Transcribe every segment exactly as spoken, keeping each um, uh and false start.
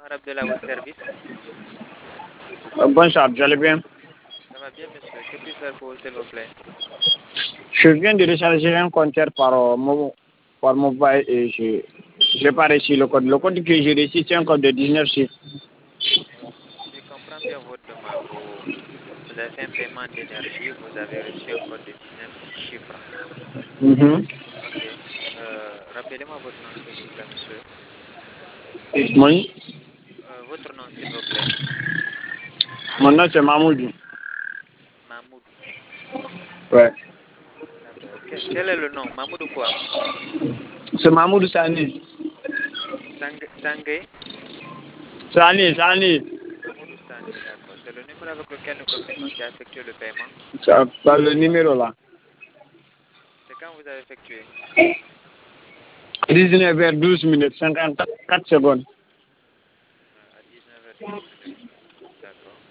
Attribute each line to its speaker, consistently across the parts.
Speaker 1: Abdel à votre service.
Speaker 2: Euh, bonjour, vous allez bien?
Speaker 1: Ça va bien, monsieur. Que puis-je faire pour vous, s'il vous plaît?
Speaker 2: Je viens de recharger un compteur par, euh, mo- par mobile et je n'ai pas reçu le code. Le code que j'ai reçu, c'est un code de dix-neuf chiffres.
Speaker 1: Si je comprends bien votre demande, vous, vous avez fait un paiement d'énergie, vous avez reçu un code de dix-neuf chiffres.
Speaker 2: Mhm.
Speaker 1: Ok. Euh, rappelez-moi votre nom, s'il vous plaît, monsieur.
Speaker 2: Mon,
Speaker 1: Euh, votre nom, s'il vous plaît.
Speaker 2: mon nom, c'est Mahmoud.
Speaker 1: Mahmoud.
Speaker 2: Ouais.
Speaker 1: D'accord. Que- quel est le nom? Mahmoud ou quoi?
Speaker 2: C'est Mahmoud Sani.
Speaker 1: Sang Sangé?
Speaker 2: Sani, Sani.
Speaker 1: Mahmoud ou Sani, d'accord. C'est le numéro avec lequel nous communiquons qui a effectué le paiement.
Speaker 2: C'est pas le numéro là.
Speaker 1: C'est quand vous avez effectué?
Speaker 2: dix-neuf heures douze minutes, cinquante-quatre secondes.
Speaker 1: Euh, à dix-neuf heures douze minutes. D'accord.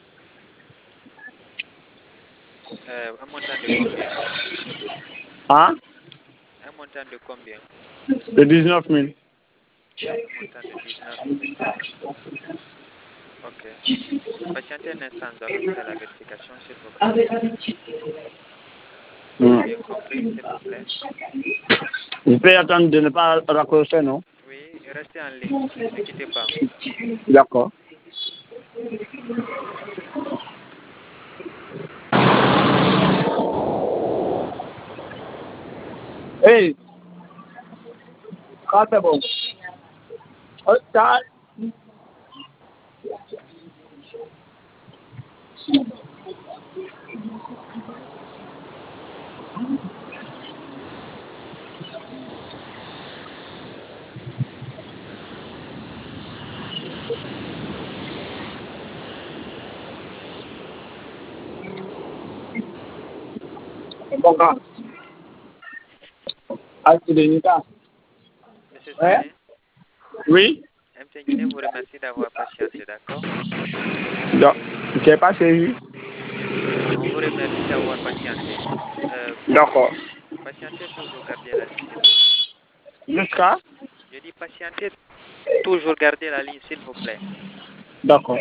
Speaker 1: Euh, un montant de combien?
Speaker 2: Hein?
Speaker 1: Un montant de combien?
Speaker 2: De dix-neuf mille.
Speaker 1: Un montant de dix-neuf mille. Ok. Patientez un instant, nous allons faire la vérification, s'il vous plaît. J'ai
Speaker 2: Hmm.
Speaker 1: bien compris, s'il vous plaît.
Speaker 2: Je peux attendre de ne pas raccrocher, non?
Speaker 1: Oui, restez en ligne. Ne quittez pas.
Speaker 2: D'accord. Hey, quand c'est bon? Oh, ça- Bon, gars. Ah, c'est des Nika.
Speaker 1: Monsieur
Speaker 2: Ouais?
Speaker 1: Sané,
Speaker 2: Oui?
Speaker 1: M T N Guinée vous remercie d'avoir patienté, d'accord?
Speaker 2: Non, j'ai pas saisi.
Speaker 1: On vous remercie d'avoir patienté. Euh,
Speaker 2: D'accord.
Speaker 1: patientez toujours, gardez la ligne, s'il vous plaît.
Speaker 2: Jusqu'à?
Speaker 1: Je dis patientez toujours, gardez la ligne, s'il vous plaît.
Speaker 2: D'accord.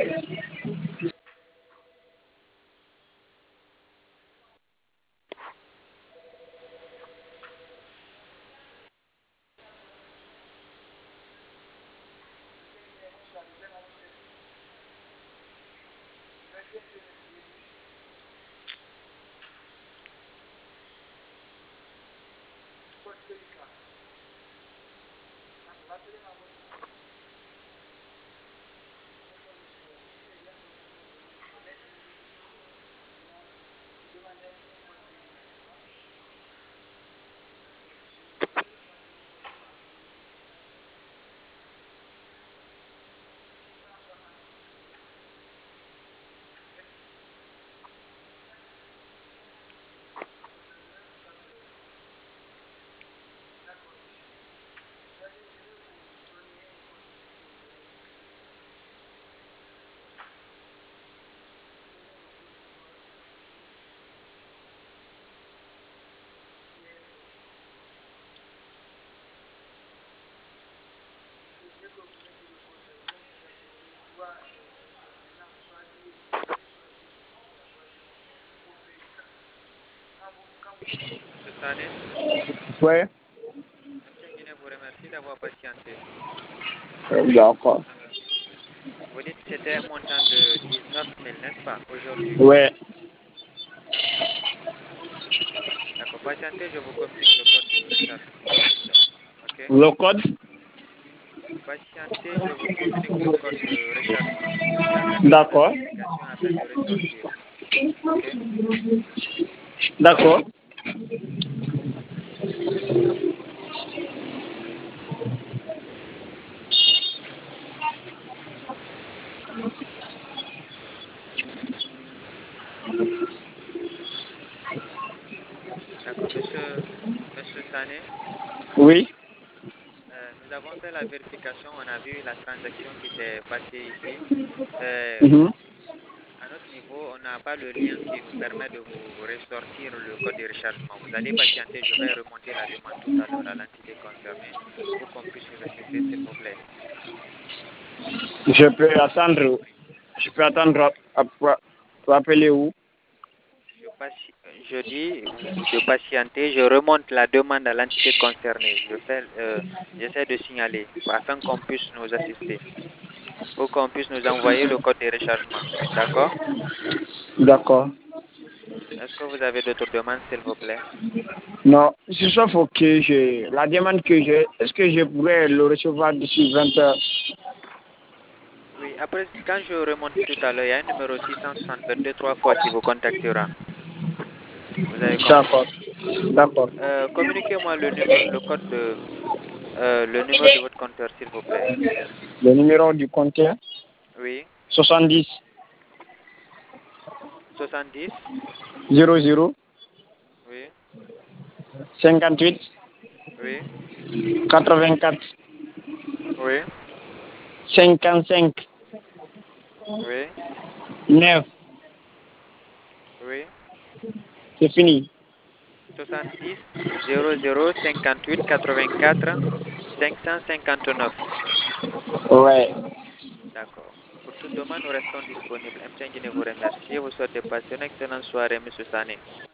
Speaker 1: Monsieur Sané,
Speaker 2: Ouais?
Speaker 1: M T N Guinée vous remercie d'avoir patienté.
Speaker 2: D'accord.
Speaker 1: Vous dites que c'était un montant de dix-neuf mille, n'est-ce pas, aujourd'hui?
Speaker 2: Ouais.
Speaker 1: D'accord, patientez, je vous communique le code de rechargement, s'il vous plaît. Ok?
Speaker 2: Le code?
Speaker 1: Patientez, je vous communique le code de rechargement. J'attendrai la
Speaker 2: D'accord.
Speaker 1: vérification afin de ressortir. Ok?
Speaker 2: D'accord.
Speaker 1: D'accord, monsieur, monsieur Sané,
Speaker 2: Oui?
Speaker 1: euh, nous avons fait la vérification, on a vu la transaction qui s'est passée ici. Euh,
Speaker 2: Mhm.
Speaker 1: à notre niveau, on n'a pas le lien qui nous permet de vous ressortir le code de rechargement. Vous allez patienter, je vais remonter la demande tout à l'heure à l'entité concernée pour qu'on puisse rectifier, s'il vous plaît.
Speaker 2: Je peux attendre, je peux attendre à, à- à appeler où?
Speaker 1: Je, pati- je dis de patienter, je remonte la demande à l'entité concernée. Je fais, euh, j'essaie de signaler afin qu'on puisse nous assister, pour qu'on puisse nous envoyer le code de rechargement. D'accord?
Speaker 2: D'accord.
Speaker 1: Est-ce que vous avez d'autres demandes, s'il vous plaît?
Speaker 2: Non, c'est sauf que j'ai la demande que j'ai, est-ce que je pourrais le recevoir d'ici vingt heures?
Speaker 1: Oui, après, quand je remonte tout à l'heure, il y a un numéro six cent soixante-deux trois fois qui vous contactera. Vous avez compris?
Speaker 2: D'accord. D'accord.
Speaker 1: Euh, communiquez-moi le numéro, le code de, euh, le numéro de votre compteur, s'il vous plaît.
Speaker 2: Le numéro du compteur,
Speaker 1: Oui,
Speaker 2: soixante-dix
Speaker 1: soixante-dix,
Speaker 2: zéro zéro
Speaker 1: oui,
Speaker 2: cinquante-huit
Speaker 1: oui,
Speaker 2: quatre-vingt-quatre
Speaker 1: oui,
Speaker 2: cinquante-cinq
Speaker 1: oui,
Speaker 2: neuf.
Speaker 1: oui.
Speaker 2: C'est fini.
Speaker 1: soixante-dix, zéro zéro, cinquante-huit, quatre-vingt-quatre, cinq cent cinquante-neuf.
Speaker 2: Ouais.
Speaker 1: D'accord. Pour toute demande, nous restons disponibles. M T N vous remercie et vous souhaite de passer une excellente soirée, Monsieur Sané.